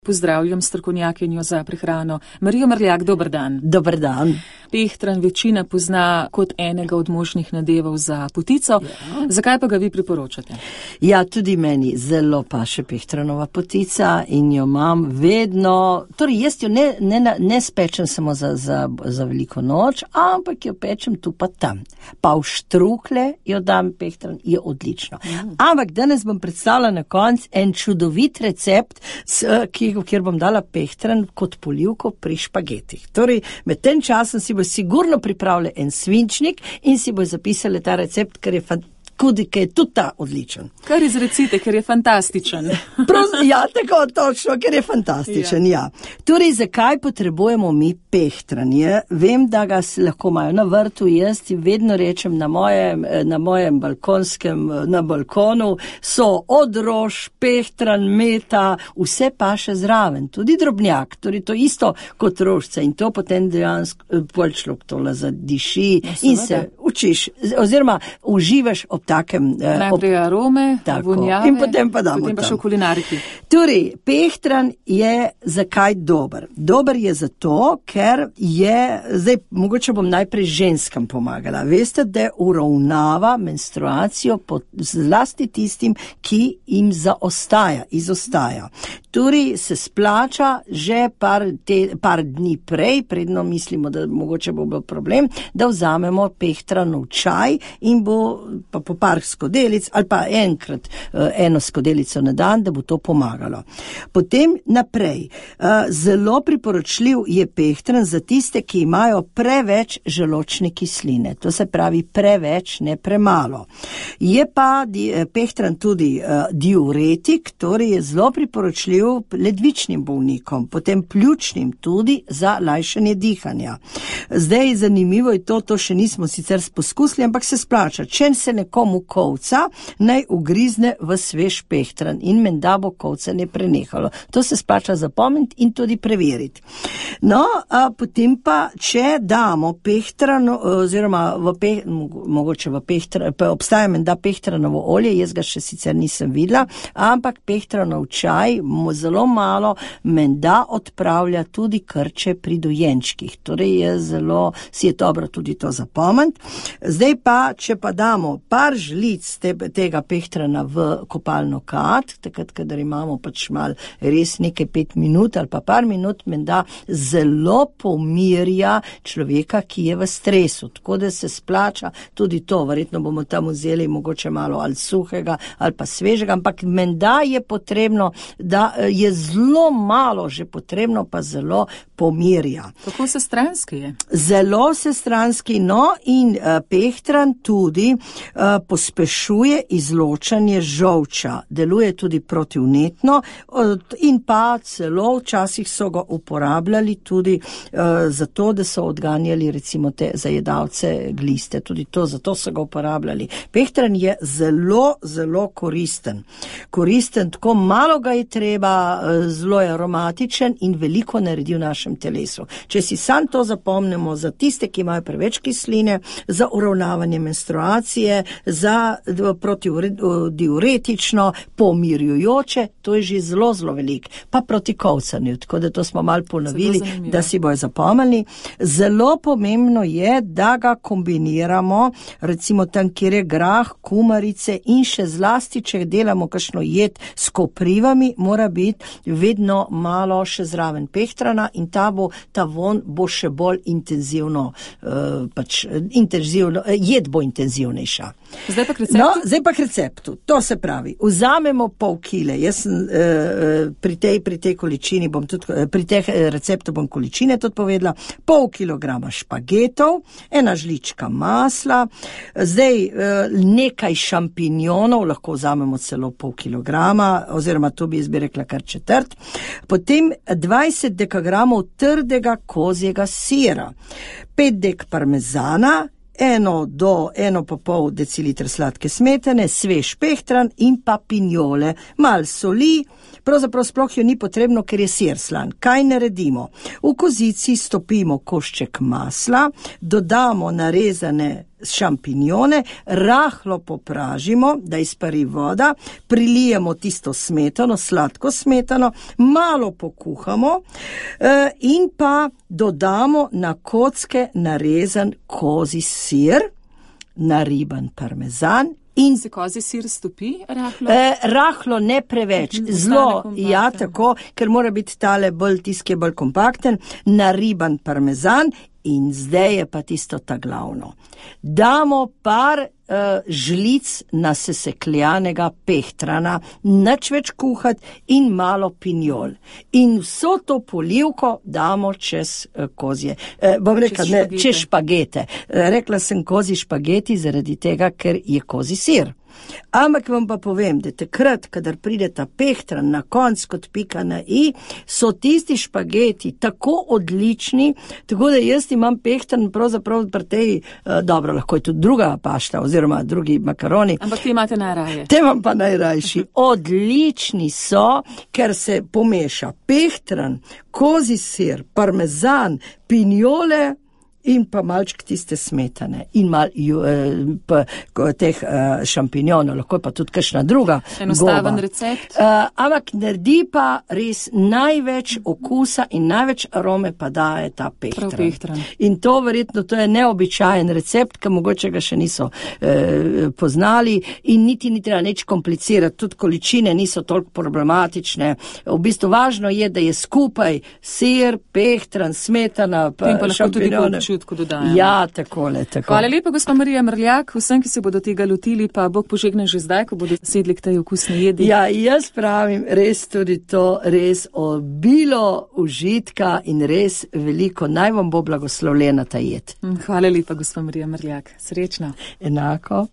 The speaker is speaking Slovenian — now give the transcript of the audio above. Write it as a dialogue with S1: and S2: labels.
S1: Pozdravljam strokovnjakinjo za prehrano Marijo Mrljak, dober dan.
S2: Dober dan.
S1: Pehtran večina pozna kot enega od možnih nadevov za potico. Ja. Zakaj pa ga vi priporočate?
S2: Ja, tudi meni zelo paše pehtranova potica in jo imam vedno, torej jaz jo ne spečem samo za veliko noč, ampak jo pečem tu pa tam. Pa v štrukle jo dam pehtran, je odlično. Ampak danes bom predstavila na koncu en čudovit recept, kjer bom dala pehtran kot polivko pri špagetih. Torej, med tem časom si bo sigurno pripravila en svinčnik in si bo zapisala ta recept, ker je tudi tudi ta odličen.
S1: Kar izrecite, ker je fantastičen.
S2: Ja, tako točno, ker je fantastičen, ja. Torej, zakaj potrebujemo mi pehtranje? Vem, da ga lahko imajo na vrtu, jaz ti vedno rečem na mojem na balkonu so od rož, pehtran, meta, vse paše zraven, tudi drobnjak, torej to isto kot rožce in to potem dejansko človek tole zadiši in se učiš, oziroma uživaš ob takem...
S1: Najprej arome, vonjave,
S2: in potem pa damo
S1: potem pa še v kulinariki.
S2: Torej, pehtran je zakaj dober? Dober je zato, ker je, zdaj mogoče bom najprej ženskam pomagala. Veste, da uravnava menstruacijo zlasti tistim, ki jim izostaja. Torej, se splača že par dni prej, predno mislimo, da mogoče bo bil problem, da vzamemo pehtranov čaj in bo pa po par skodelic ali pa enkrat eno skodelico na dan, da bo to pomagalo. Potem naprej. Zelo priporočljiv je pehtran za tiste, ki imajo preveč želodčne kisline. To se pravi preveč, ne premalo. Je pa pehtran tudi diuretik, torej je zelo priporočljiv ledvičnim bolnikom, potem pljučnim tudi za lajšanje dihanja. Zdaj zanimivo je to še nismo sicer poskusili, ampak se splača. Če se nekomu kolca, naj ugrizne v svež pehtran in menda bo kolce ne prenehalo. To se splača zapomniti in tudi preveriti. No, potem pa, če damo pehtran, oziroma mogoče v pehtran, pa obstaja menda pehtranovo olje, jaz ga še sicer nisem videla, ampak pehtranov čaj zelo malo menda odpravlja tudi krče pri dojenčkih. Torej si je dobro tudi to zapomniti. Zdaj pa, če pa damo par žlic tega pehtrana v kopalno kad, takrat, kadar imamo pač mal res nekaj 5 minut ali pa par minut, menda zelo pomirja človeka, ki je v stresu. Tako da se splača tudi to. Verjetno bomo tam vzeli mogoče malo ali suhega ali pa svežega, ampak menda je potrebno, da je zelo malo že potrebno, pa zelo pomirja.
S1: Kako vsestranski je?
S2: Zelo vsestranski, no in pehtran tudi pospešuje izločanje žolča. Deluje tudi protivnetno in pa celo včasih so ga uporabljali tudi zato, da so odganjali recimo te zajedavce gliste. Tudi to, zato so ga uporabljali. Pehtran je zelo, zelo koristen. Koristen, tako malo ga je treba, zelo je aromatičen in veliko naredi v našem telesu. Če si sam to zapomnimo za tiste, ki imajo preveč kisline, za uravnavanje menstruacije, za protidiuretično, pomirjujoče, to je že zelo, zelo veliko. Pa proti kolcanju, tako da to smo malo ponovili, da si bojo zapomnili. Zelo pomembno je, da ga kombiniramo, recimo tam, kjer je grah, kumarice in še zlasti, če delamo kakšno jed s koprivami, mora biti vedno malo še zraven pehtrana in ta von bo še bolj intenzivno, jed bo intenzivnejša.
S1: Zdaj pa k receptu?
S2: No, zdaj pa k receptu. To se pravi, vzamemo pol kile. Jaz sem pri tej količini pri teh receptu bom količine tudi povedala. Pol kilograma špagetov, 1 žlička masla, zdaj nekaj šampinjonov, lahko vzamemo celo pol kilograma, oziroma to bi jaz bi rekla kar četrt. Potem 20 dekagramov trdega kozjega sira, 5 dek parmezana, 1 do 1,5 decilitra sladke smetane, svež pehtran in pa pinjole, malo soli, pravzaprav sploh jo ni potrebno, ker je sir slan. Kaj naredimo? V kozici stopimo košček masla, dodamo narezane šampinjone, rahlo popražimo, da izpari voda, prilijemo tisto smetano, sladko smetano, malo pokuhamo in pa dodamo na kocke narezan kozji sir, nariban parmezan. In
S1: se kozji sir stopi rahlo?
S2: Rahlo, ne preveč, zelo, ja, tako, ker mora biti tale bolj tiski, bolj kompakten, nariban parmezan in zdaj je pa tisto ta glavno. Damo par žlic nasesekljanega pehtrana, nič več kuhati in malo pinjol. In vso to polivko damo čez kozje, čez špagete. Rekla sem kozji špageti zaradi tega, ker je kozji sir. Ampak vam pa povem, da takrat, kadar pride ta pehtran na konc kot pika na i, so tisti špageti tako odlični, tako da jaz imam pehtran pravzaprav pri tej, dobro, lahko je tudi druga pašta oziroma drugi makaroni.
S1: Ampak ti imate najraje.
S2: Te vam pa najrajši. Odlični so, ker se pomeša pehtran, kozji sir, parmezan, pinjole in pa malček tiste smetane in teh šampinjonov, lahko je pa tudi kakšna druga
S1: enostaven recept.
S2: Ampak naredi pa res največ okusa in največ arome pa daje ta pehtran. In to verjetno, to je neobičajen recept, ki mogoče ga še niso poznali in niti ni treba nič komplicirati, tudi količine niso toliko problematične. V bistvu važno je, da je skupaj sir, pehtran, smetana, pa šampinjone. Ja, takole.
S1: Hvala lepa, gospa Marija Mrljak. Vsem, ki se bodo tega lotili, pa Bog požegne že zdaj, ko bodo sedli k tej okusni jedi.
S2: Ja, jaz pravim, res tudi to, res obilo užitka in res veliko, naj vam bo blagoslovljena ta jed.
S1: Hvala lepa, gospa Marija Mrljak. Srečno.
S2: Enako.